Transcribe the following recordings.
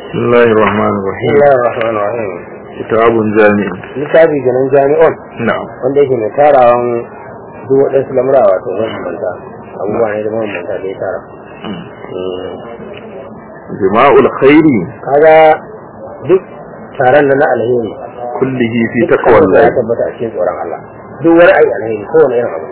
بسم الله الرحمن الرحيم. بسم الله الرحمن الرحيم. كتاب جامع. littafi ganin jami'on نعم. wanda yake mai tarawan duk waɗansu lamura wato mabambanta abubuwa ne da mabambanta da ya tara. جماع الخير Kaga duk taron da na alheri كله في duk تقوى abin da ya الله tabbata a cikin tsoron Allah duk wani ayi alheri kowane irin abu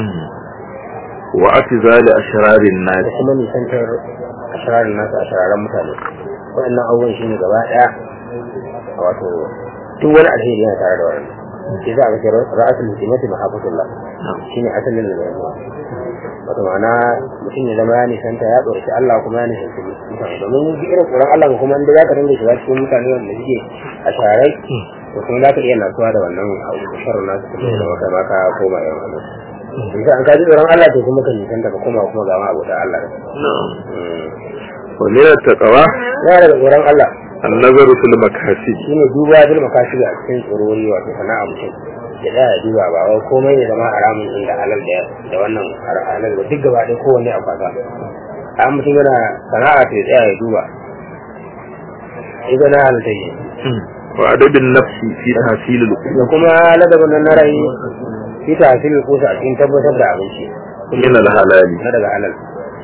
واعتزال أشرار da الناس. kuma nisantar ashirarin nasu ashiraran mutane waɗannan abubuwan shi ne gaba ɗaya wato duk wani alheri yana tare da wannan shi za a ga ra'asul hikimati mahabbatullah shine asalin da yawa wato ma'ana mutum ya zama ya nisanta ya tsoraci Allah kuma ya nisanci mutane domin duk irin tsoron Allah kuma inda za ka dinga shiga cikin mutane wanda suke a sharai to kuma za ka iya nasuwa da wannan sharrin nasu kuma da maka maka koma yawan wannan bisa an kaji tsoron Allah to kuma ka nisanta ka koma kuma ga ma abu da Allah نعم. ومن التقوى ya daga tsoron Allah النظر في المكاسب. shine duba bil makashi a cikin tsorori wato sana'a mutum ya da ya duba ba wai komai ne zama haramun din da halal da wannan halal da duk gaba ɗaya kowanne a fasa a mutum yana sana'a ta ya tsaya ya duba idan na halatta yi وأدب النفس في تحصيل da القوة kuma ladabin nan na rai fita hasil kusa a cikin tabbatar da abinci من الحلال. na daga halal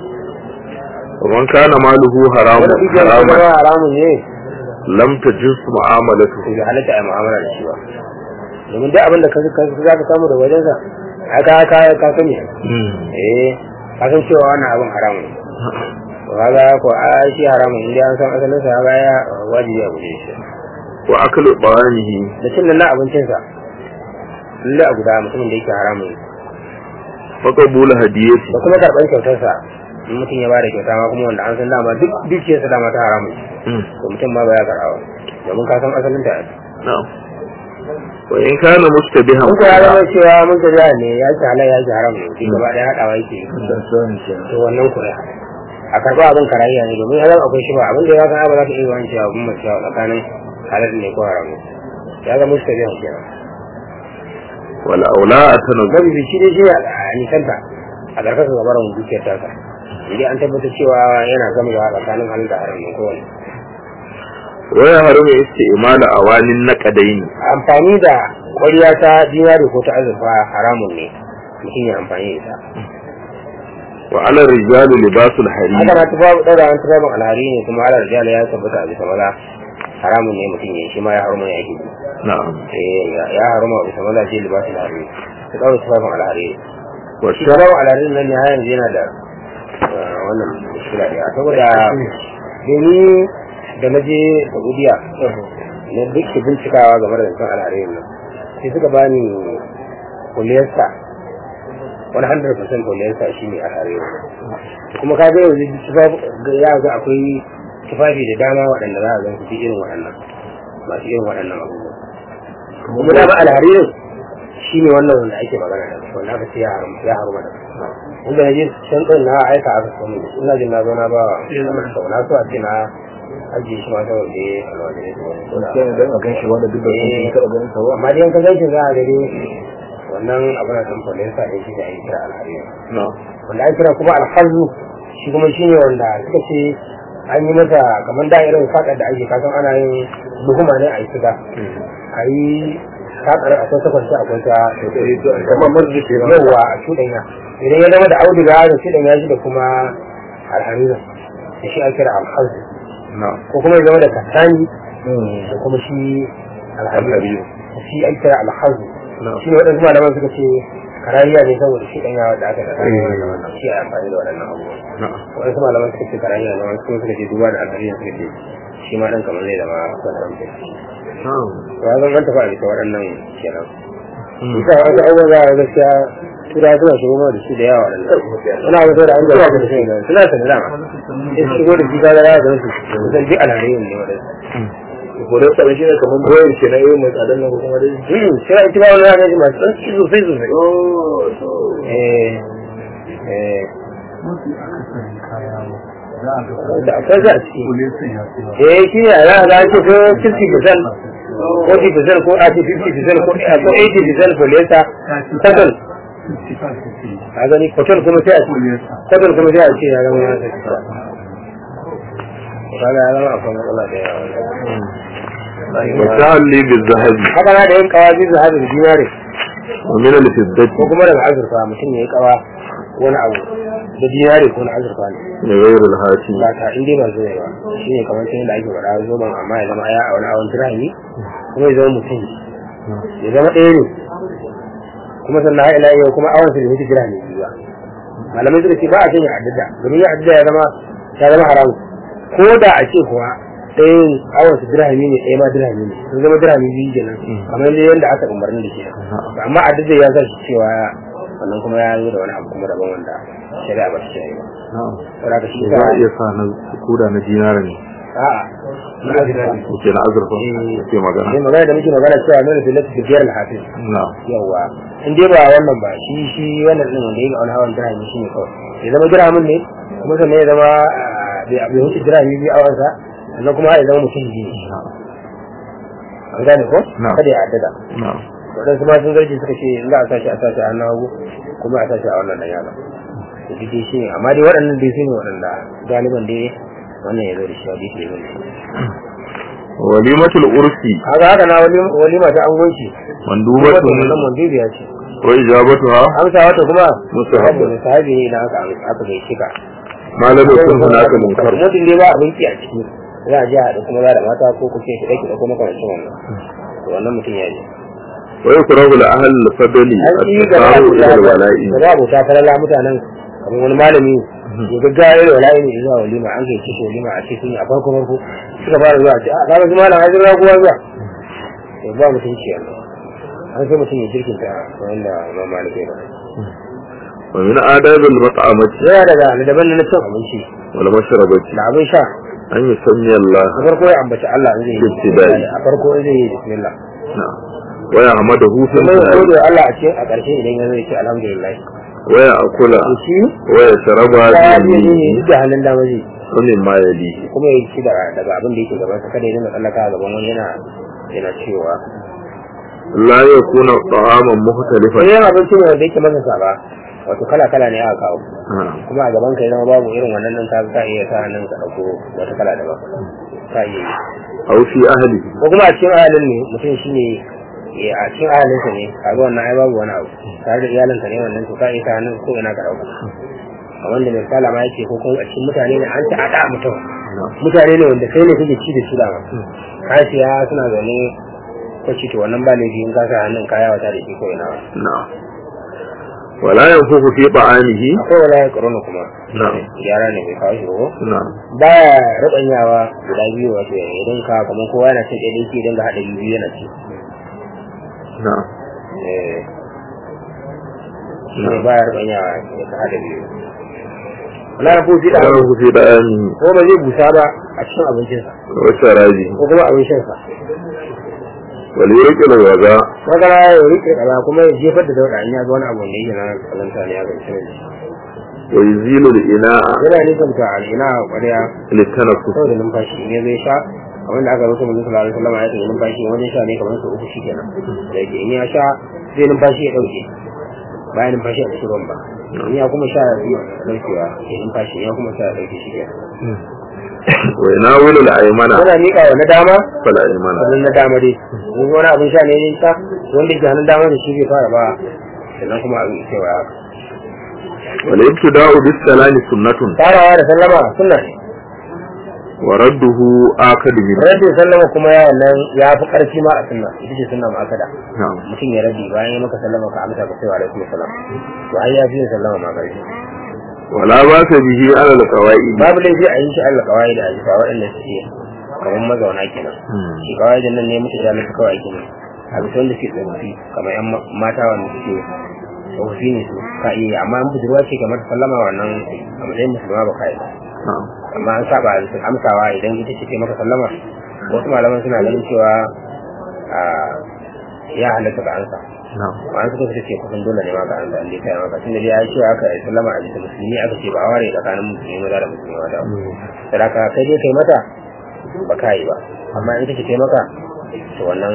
ومن كان ماله حرام wanda duk yana حراما zama haramun ne لم تجز معاملته. to bai halatta a mu'amala da shi ba domin duk abin da za ka samu da wajensa ka sani ka san cewa wannan abin haramun to kaga ko a shi haramun inda an san asalin sa ga ya wajibi a guje shi وأكل طعامه da cin nan abincin sa lalle a guda mutumin da yake haramun وقبول هديته. da kuma karban kyautar sa in mutum ya bada kyauta ma kuma wanda an san dama duk dukiyar sa dama ta haramun to mutum ma ba ya karawa domin ka san asalin ta نعم. وإن كان مشتبها kun ya zama cewa mun ta ne ya ci halal ya ci haramun shi gaba da hadawa yake to wannan kura a karɓa abin karayya ne domin ya zama akwai shi ba abin da ya san ba za ka iya wani cewa abin mace cewa tsakanin halal ne ko haramu ya zama shi tabiyan kenan والأولى أتنظر. mafi shi dai shi ne a nisanta a ƙarƙashin gabaran dukiyar tasa idan an tabbatar cewa yana gama da tsakanin halal da haram ne kowane ويحرم استعمال أواني النقدين. amfani da ƙwariya ta dinari ko ta azurfa haramun ne mutum ya amfani da ita وعلى الرجال لباس الحرير. haka na tufafi ɗaura an tufafin alhari ne kuma ala rijala ya tabbata a bisa maza haramun ne mutum ya shi ma ya haruma ya gidi نعم. ya haruma a bisa maza ce libasin alhari ta ɗaura tufafin alhari shi والشرع tufafin alhari nan ya yanzu yana da wannan mushkila ne saboda domin da na je saudiya na duk ke bincikawa game da zancen alhari nan sai suka bani kuliyarsa 100% kuliyarsa shi ne alhari kuma ka ga yanzu ya ga akwai tufafi da dama waɗanda za a zan fi irin waɗannan masu irin waɗannan abubuwa kuma dama alharirin shi ne wannan wanda ake magana da wanda aka ce ya haruma da inda na je can ɗin na aika aka samu da ina jin na zo na ba sau na so a ce na ajiye shi ma saboda ya alwaje ne don a gan shi wanda duk da sun taɓa ganin sa ba. amma dai yankan gaishe za a gani wannan abin da ɗan kwallon sa ɗin shi da ake kira alharirin wanda ake kira kuma alhazu shi kuma shi ne wanda suka ce an yi masa kamar da irin sakar da ake kasan ana yin buhuma ne a yi shiga a yi sakar a kwanta kwanta a kwanta kamar mazuri ke yawa a cuɗanya idan ya zama da auduga da cuɗanya shi da kuma alhamisa da shi ake kira alhazu ko kuma ya zama da kasani da kuma shi alhamisa shi ake kira alhazu shi ne waɗansu malaman suka ce karayya ne saboda shi ɗanya da aka da shi a amfani da waɗannan abubuwa waɗansu malaman suka ce karayya ne wasu suka ce duba da alhariya suka ce shi ma ɗan kamar zai zama kwanaran ce ya zan ganta fa a bisa waɗannan kenan bisa wasu abubuwa za a gaskiya tura suna shigo ma da shi da yawa waɗannan suna wasu da an gaba da shi suna sani dama sai su shigo da shi ka gara da su zan ji alhariya ne waɗansu Kodin sabon shi ne kamar goyon ke na yi mai tsadar nan kuma dai. sai ita ba wani rana ji masu ɗan ci sosai sosai da akwai za a ciki shi ne a za a ce ko 50% ko 50% ko 50% ko 80% polisa total a gani total kuma sai a ce total kuma sai a ce ya zama ya kaga ya zama akwai matsala da yawa وتعلي بالذهب haka na da yin kawa biyu zahabi da dinare ومن الفضة ko kuma daga azurfa mutum ya yi kawa wani abu da dinare ko na azurfa ne غير الهاتي ba ta inda ba zai ba shi ne kamar sai da ake faɗa zoban amma ya zama ya a wani awon dirhami kuma ya zama mutum ya zama ɗaya ne kuma sannan har ila yau kuma awon su da mutu dirhami biyu ba malamai suka ce ba a can ya addada domin ya addada ya zama haram ko da a ce kuwa ɗayan awon su dirhami ne ɗaya ma dirhami ne sun zama dirhami biyu kenan kamar yadda aka umarni da ke amma addada ya sa shi cewa wannan kuma ya zo da wani abu kuma daban wanda shari'a ba ta ce ba saboda ka shi za a iya sa na kuda na dinara ne a'a na azurfa ke na azurfa ke magana sai magana da muke magana cewa mai da lafi biyar al-hafiz na yawa in dai ba wannan ba shi wannan din wanda yake wani hawan dirhami shine kawai ya zama dirhamin ne kuma sannan ya zama bai wuce dirhami biyu awan sa sannan kuma ya zama mutum biyu an gane ko kada ya addada na wadansu ma sun zargi suka ce in za a sashi a hannun hagu kuma a sashi a wannan dan yaro to duk dai shine amma dai waɗannan dai su ne waɗanda galiban dai wannan ya zo da shi a dai ke walimatul ursi haka na walima ta angonci mandubatun wannan mandubiya ce wa ijabatuha amsa wata kuma mustahabbu sahabi ne idan aka gai shika malamin sun hunaka munkar mutum ne ba abinci a ciki za a ji a haɗu kuma za da mata ko kuke shi ɗaki da kuma makamancin wannan to wannan mutum ya ji wa yukrahu li ahli al-fadli at-tasaru ila al-wala'i da babu ta falala mutanen kamar wani malami ya gaggawa da wala'i ne zuwa walima an kai shi walima a cikin a farko suka fara zuwa a ce a kaga zuma na hajjin raguwa zuwa to ba mutunci yanzu an sai mutum ya jirkinta wanda ma malikai ba wa min adab al-mat'amati yana daga daban na cin abinci wal mashrabati da abin sha an yi sanya Allah a farko ya ambaci Allah in zai yi a farko in zai yi bismillah wa ya hamadahu fi kuma ya gode Allah a cikin a ƙarshe idan ya zai ce alhamdulillah wa ya akula shi wa ya sharaba ya yi da hannun dama zai sunin ma ya li kuma ya ci daga abin da yake gaban sa kada ya dinga tsallaka gaban wani yana cewa la yakuna ta'aman mukhtalifan sai abinci ne wanda yake masa saba wato kala ne aka kawo kuma a gaban ka yana babu irin wannan nan ka iya sa nan ka dauko wata kala daban ka iya aw fi ahli ko kuma a cikin ahalin ne mutum shine a cikin ahalin sa ne a ga wannan ai babu wani abu tare da iyalanka ne wannan to ka iya sa nan ko ina ka dauka kamar da misala ma yake ko kuma a cikin mutane ne an ta'ada mutum mutane ne wanda kai ne kake ci da su da ma kasiya suna zaune ko ci to wannan ba laifi in ka sa hannun kaya wata da shi ko ina na'am wala yanfuku fi ta'amihi ko wala ya korona kuma na'am gyara ne mai kawo shi ko na'am baya rubanyawa guda biyu wato idan ka kamar kowa yana cin ɗaya ɗaya idan ga haɗa biyu yana ci na'am shi baya rubanyawa ya haɗa biyu wala ya fusi da wala fi ta'amihi ko ba zai busa ba a cikin abincinsa wa sharabi ko kuma abincinsa wal yaqulu waza magana ya rike kaza kuma ya jefar da dauda in ya ga wani abu da yake na kalanta ne ya ga shi wa yuzilu al-ina'a yana nufin ta al'ina ƙwarya litanafus saboda numfashi ne zai sha kamar da aka rubuta mun sallallahu alaihi wasallam ya ce numfashi wani sha ne kamar su uku shikenan da yake in ya sha zai numfashi ya dauke bayan numfashi a cikin ruwan ba in ya kuma sha ya daukewa ya numfashi ya kuma sha ya dauke shikenan wa yanawilu al-aymana yana miƙa wa na dama fal aymana wannan na dama dai in wani abin sha ne ya sha wanda ke hannun dama da shi zai fara ba sannan kuma abin cewa wal ibtida'u bis salami sunnatun farawa da sallama sunna ne wa radduhu akadu min rabbi sallama kuma ya wannan ya fi ƙarfi ma a sunna ita ce sunna ma akada na'am mutum ya rabi bayan ya maka sallama ka amsa ka sai wa alaikum salam to ai ya fi yin sallama ma ƙarfi wala ba ta bihi ala al-qawaid babu laifi a yi shi Allah kawai da ajifa waɗanda suke kamar mazauna kenan shi kawai da nan ne mutu da mutu kawai kenan a bisa wanda suke tsofaffi kamar yan mata wanda suke tsofaffi ne su ka iya amma an budurwa ce kamar sallama wannan a matsayin musulma ba ka yi amma an saba amsawa idan ita ce maka sallama wasu malaman suna ganin cewa ya halatta ka ansa ba an suka ce kusan dole ne ma ka ansa inda kai maka tunda dai ya ce aka sallama a jikin musulmi aka ce ba ware tsakanin musulmi maza da musulmi mata sai ka kai dai kai mata ba ka yi ba amma in take kai maka to wannan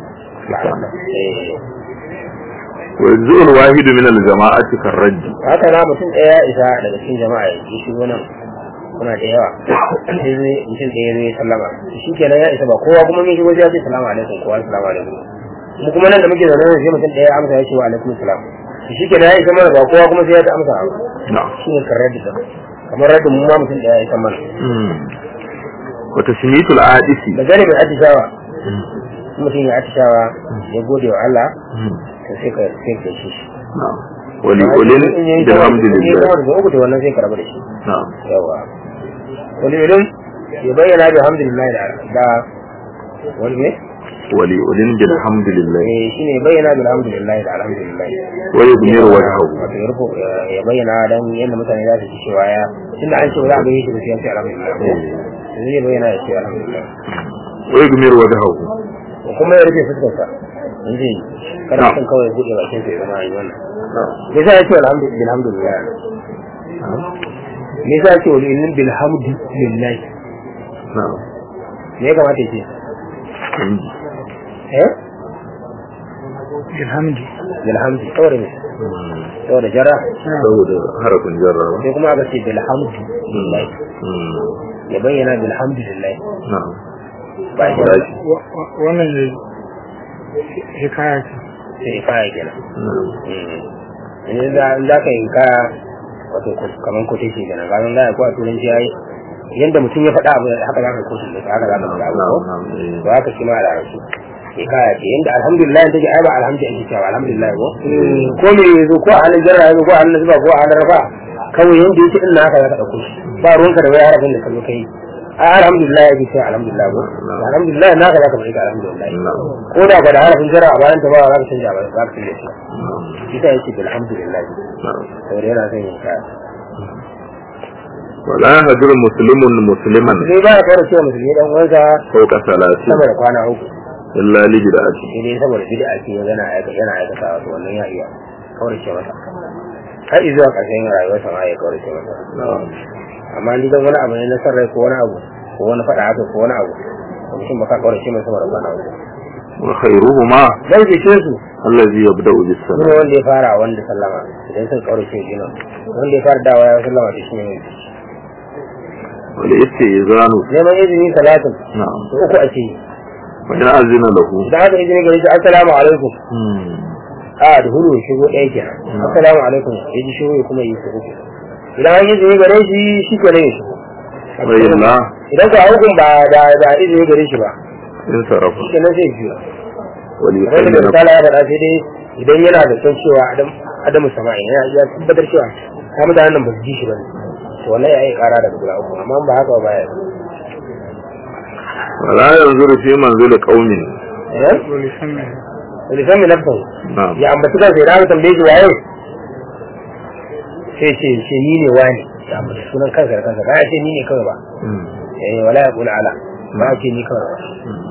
wa yuzul wahid min al-jama'ati karrad haka na mutum ɗaya isa daga cikin jama'a ya shigo nan kuna da yawa sai mutum da ya zo ya sallama shi kenan ya isa ba kowa kuma mun shigo sai ya ce salamu alaikum kowa salamu alaikum mu kuma nan da muke zaune sai mutum ɗaya ya amsa ya ce wa alaikum salam shi kenan ya isa mana ba kowa kuma sai ya ta amsa ba shi ne karrar da kamar radda mu ma mutum ɗaya ya isa mana wata shimitul adisi da gane mai atishawa mutum ya atishawa ya gode wa Allah to sai ka shi wali ulin bilhamdulillah da uku to wannan sai ka rabu da shi yawa wali ulin ya bayyana bilhamdulillah da wani ne wali ulin bilhamdulillah shine bayyana bilhamdulillah da alhamdulillah wa yubniru wajhahu ya bayyana dan yanda mutane za su ci cewa ya tunda an ce za a bayyana shi da sai alhamdulillah zai bayyana ya ce alhamdulillah wa yubniru wajhahu kuma ya rufe fuskarsa inji kada kan kawai buɗe bakin sa ya zama yi wannan me yasa yake alhamdulillah me yasa yake walilin bilhamdulillah me ya kamata ce bilhamdi saboda ne saboda jarra saboda harafin jarra sai kuma aka ce bilhamdulillah ya bayyana bilhamdulillah wannan hikaya ce sai hikaya kenan in za ka yi hikaya wato kamar kote shi kenan ganin za a kuwa turanci ya yi yadda mutum ya faɗa abu haka za ka kote da haka za ka faɗa abu ko haka shi ma da rasu hikaya ce yadda alhamdulillah take ai ba alhamdulillah ake cewa alhamdulillah ko me yazo ko a halin jarra yazo ko a halin zuba ko a halin rafa kawai yanda yake din haka za ka dauko ba ruwanka da wai harafin da ka zo kai alhamdulillah ya ce alhamdulillah ko alhamdulillah naka zaka bari alhamdulillah ko da ba da harafin jarra a bayan ta ba za ka canja ba za ka canja shi ita yake alhamdulillah saboda yana son yin ka wala hajjul muslimun musliman sai ba ya fara cewa musulmi dan uwansa ko kasalati sama da kwana uku illa li bid'ati sai saboda bid'a ce yana aikata wato wannan ya iya kaurace masa har zuwa ƙarshen rayuwarsa ma ya kaurace masa amma ni dan wani abu ne na sarrai ko wani abu ko wani fada haka ko wani abu mutum baka kaurace masa saboda kwana uku wa khairuhuma dan ke su allazi yabda'u bis salam ne wanda ya fara wanda sallama idan sun kaurace gina wanda ya fara dawa ya sallama da shi ne wal istizanu neman izini salatin na'am uku a ce wa in azina lahu da haka izini gare shi assalamu alaikum da huru shigo ɗaya kenan assalamu alaikum yaji shigo ya kuma yi su uku idan an izini gare shi shi ke nan ya shigo idan ka hukun ba da izini gare shi ba in sarrafa shi nan sai biyu wali wanda da misala ya faɗa sai dai idan yana da son cewa adamu sama'i ya tabbatar cewa ta mutanen nan ba su ji shi ba ne to wallahi ya yi ƙara daga guda uku amma ba haka ba ya wala yanzuru fi manzil qaumin lisan mai nafsan ya ambaci kan sai da tambaye shi waye sai ce ni ne wani ya ambaci sunan kansa da kansa ba ya ce ni ne kawai ba wala ya kula ala ba ya ce ni kawai ba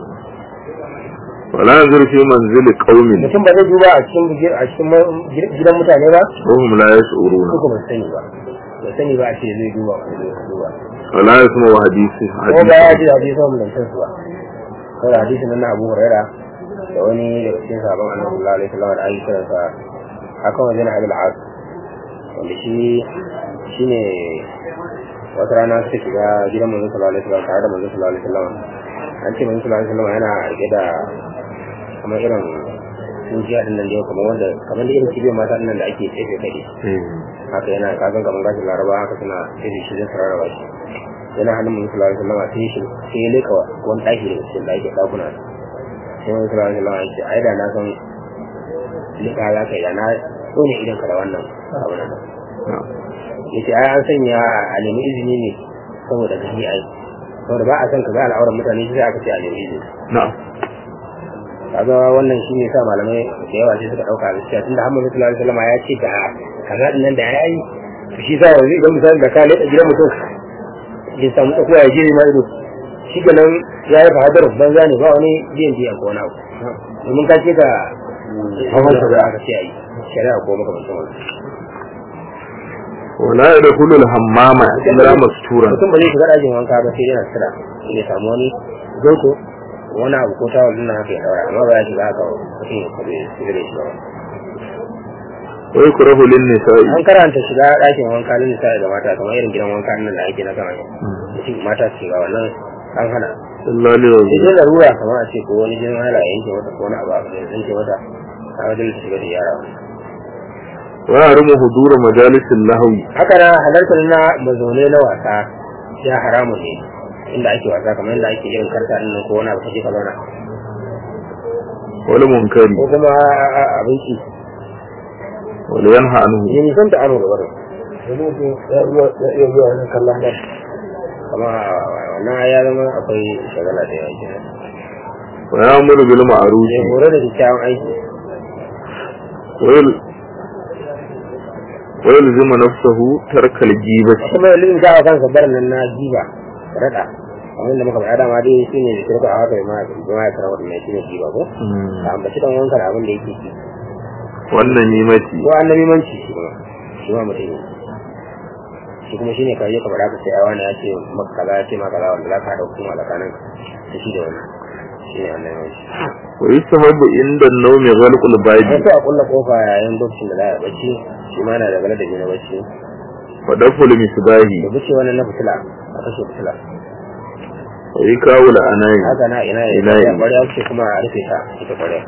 wala yanzuru fi manzil qaumin mutum ba zai duba a cikin gidan mutane ba ko hum la yash'uruna ko ba sani ba sani ba a ce zai duba wala yasmu hadisi ko ba ya ji hadisi mun dan su ba ko hadisi nan Abu Hurairah da wani da cikin sabon Annabi sallallahu alaihi wasallam da ayyukan sa akan wajen Abdul As wanda shine wata rana suka shiga gidan Manzo sallallahu alaihi wasallam tare da Manzo sallallahu alaihi wasallam an ce Manzo sallallahu alaihi wasallam yana rike da kamar irin kungiya din nan da kamar da irin kibiyar mata din nan da ake tsefe kai haka yana kazan kamar gashin Laraba haka suna tsefe shi da sararawa shi yana hannun Manzo sallallahu alaihi wasallam sai ya leka wani daki da cikin daki dakuna sai Manzo sallallahu alaihi wasallam ya ce ai da na san leka ya kai da na tsone idan ka da wannan abu nan yace ai an sanya a nemi izini ne saboda gani ai saboda ba a san ka ga al'auran mutane sai aka ce a nemi izini na'am kaga wannan shine sa malamai da yawa sai suka dauka gaskiya tunda Muhammad sallallahu alaihi wasallam ya ce da kaza din nan da yayi to shi sa yanzu idan misali da ka leda gidan mutum ya samu tsakuwa ya je ma ido shi ganin ya yi fahadar banza ne ba wani biyan biya ko wani abu domin ka ce ka hawan da aka ce ayi shari'a ko makamantan wannan wala yadkhulu al-hammama illa masturan mutum ba zai shiga dajin wanka ba sai yana sira ya samu wani zoto wani abu ko tawar din haka ya daura amma ba ya shiga haka mutum ya kwabe shi da shi ba wa yukrahu lin nisa'i an karanta shiga ɗakin wanka na nisa ga mata kamar irin gidan wanka nan da ake na sama mutum mata su shiga wannan an hana sallallahu alaihi wa idan larura kamar a ce ko wani jinin hala ya yanke mata ko wani abu a yanke mata a wajen da shiga da yara wa haramu hudura majalisil lahwi haka na halartar na mazaune na wasa ya haramu ne inda ake wasa kamar yadda ake irin karta din nan ko wani abu kaje ka zauna wal munkari ko kuma abinci wal yanha anhu yin san da aro gaba ya zuwa wannan kallon da kuma wannan ya zama akwai shagala da yawa kenan wa ya'muru bil ma'ruf ya hore da kyakkyawan aiki wa yalzimu nafsahu tarkal gibati kuma yin gawa kansa barin nan na giba rada kamar da muka faɗa dama dai shi ne da kirka a haka ma ya kara wannan shi ne giba ko a ambaci dan wanka abin da yake ci wannan nimati ko annabi manci shi ma mutum shi kuma shine kai ka faɗa ka sai ai wani ya ce maka kaza ya ce maka kaza wanda za ka haɗa hukuma tsakanin da shi da wani shi ne annabi manci wa yusahabu inda an-nawmi ghalqul babi sai a kulla kofa yayin lokacin da za a bacci shi ma na da galada na bacci wa daful misbahi da bice wannan na fitila a kashe fitila wa ikawul anai haka na ina ya ƙwarya ce kuma a rufe ta ita ƙwarya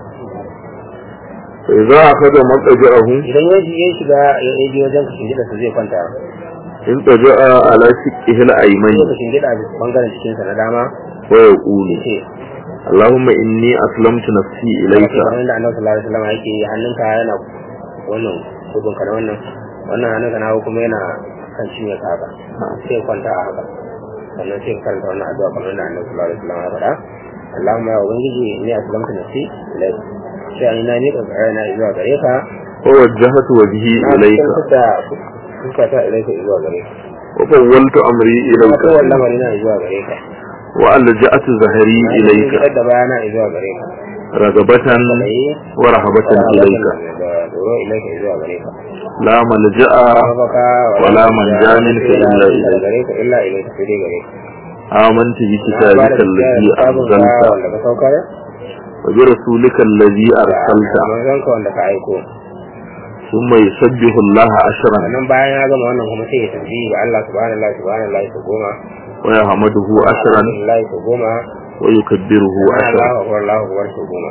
fa idza akhadha maqja'ahu idan ya shiga ya je wajen kashin gida su zai kwanta in taja'a ala shiqqihi al-ayman kashin gida a bangaren jikinsa na dama wa yaqulu ce Allahumma inni aslamtu nafsi ilayka kamar da annabi sallallahu alaihi wasallam yake hannunka yana wannan gudun ka da wannan hannunka na kuma yana kan cinye ka haka sai kwanta a haka sannan sai karanta wannan addu'a kamar da annabi sallallahu alaihi wasallam ya faɗa Allahumma ya ubangiji inni aslamtu nafsi ilayka sai an na miƙa na zuwa gare ka wa wajjahtu wajhi ilayka suka ta ilayka zuwa gare ka wa fawwaltu amri ilayka ko wannan marina zuwa gare ka wa alja'atu zahri ilayka da bayana zuwa gare ka ragabatan wa rahabatan ilayka doro ilayka zuwa gare ka la malja'a wa la manja minka illa ilayka illa ilayka sai dai gare ka amantu bi kitabika alladhi anzalta wanda ka saukar wa bi rasulika alladhi arsalta manzanka wanda ka aiko thumma yusabbihu Allah ashran nan bayan ya gama wannan kuma sai ya tasbihi ga Allah subhanallahi su goma wa yahmaduhu ashran Allah su goma wa yukabbiruhu ashran Allahu akbar su goma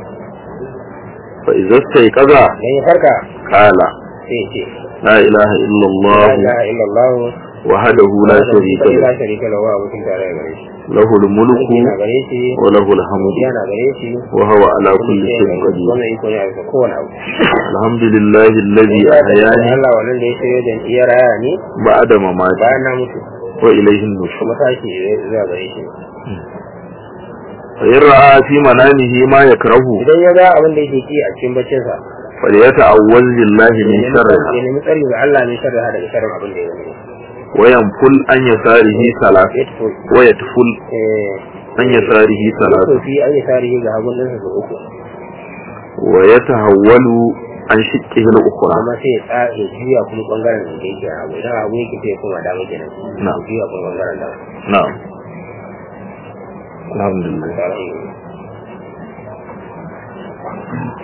fa idza istayqaza dan ya farka qala sai ce la ilaha illa Allah la ilaha illa Allah wahdahu la sharika lahu abokin tare gare shi lahu al-mulku yana gare shi wa lahu al-hamdu yana gare shi wa huwa ala kulli shay'in qadir wannan iko ne a kowane abu alhamdulillahi alladhi ahyani Allah wannan da ya shirye da iya raya ni ba'da mamati bayan na mutu wa ilayhi an-nushur kuma tashi zuwa gare shi fa yar'a fi manamihi ma yakrahu idan ya ga abin da yake ki a cikin baccin sa falyata'awwaz billahi min sharriha ya nemi tsari ga Allah min sharriha daga sharrin abin da ya gani wa yanful an yasarihi salat wa yatful an yasarihi salat to fi an yasarihi ga hagun din sa uku wa yatahawwalu an shiqqihi al-ukhra amma sai ya juya kuma bangaren da yake hagu idan hagu yake sai kuma dama kenan na juya kuma bangaren dama na'am alhamdulillah